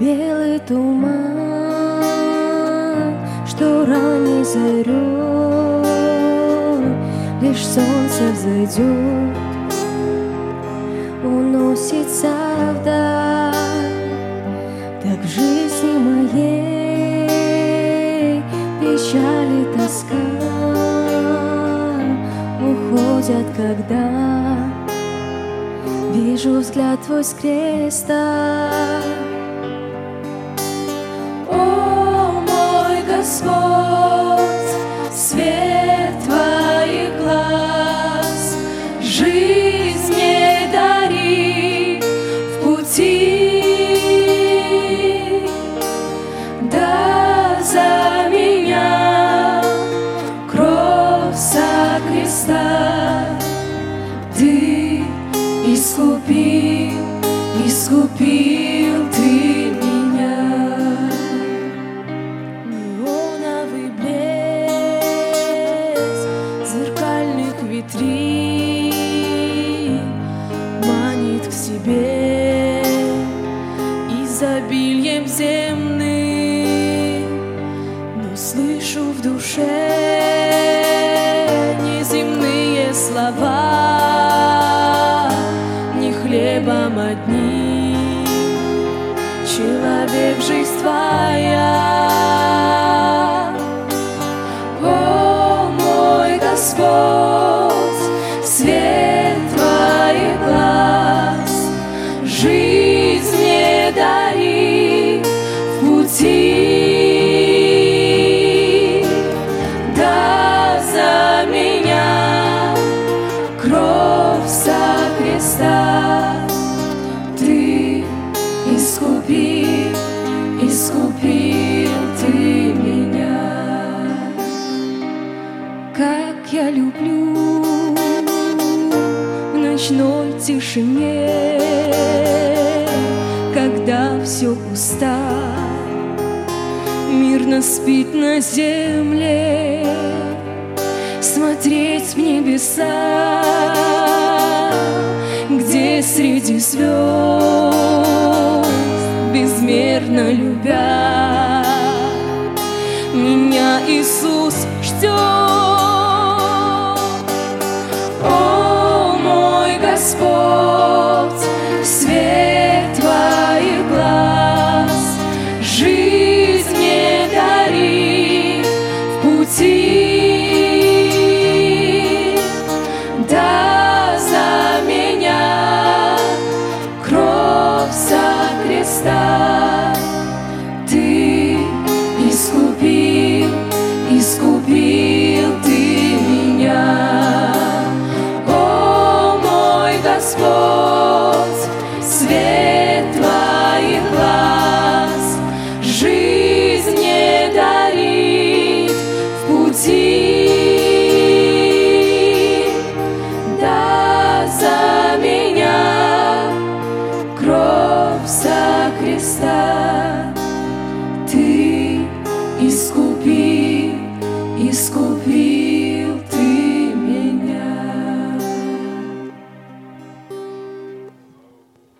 белый туман, что ранней зарей лишь солнце взойдет, уносится вдаль. Так в жизни моей печаль и тоска уходят, когда вижу взгляд твой с креста. О, мой Господь, свет твоих глаз, жизнь мне дари в пути. Да за меня кровь со креста ты искупил ты меня. Неоновый блеск зеркальных витрин манит к себе изобилием земным, но слышу в душе неземные слова, не хлебом одним человек жизнь твоя. О, мой Господь, свет твоих глаз, жизнь мне дари в пути. Да за меня кровь со креста ты искупил ты меня. Как я люблю в ночной тишине, когда все пусто, мирно спит на земле, смотреть в небеса, где среди звезд, безмерно любя, меня Иисус ждет. О, мой Господь, свет твоих глаз, жизнь мне дари в пути. Да за меня кровь со креста ты искупил ты меня. О, мой Господь, свет твоих глаз, жизнь мне дарит в пути. Да за меня кровь со креста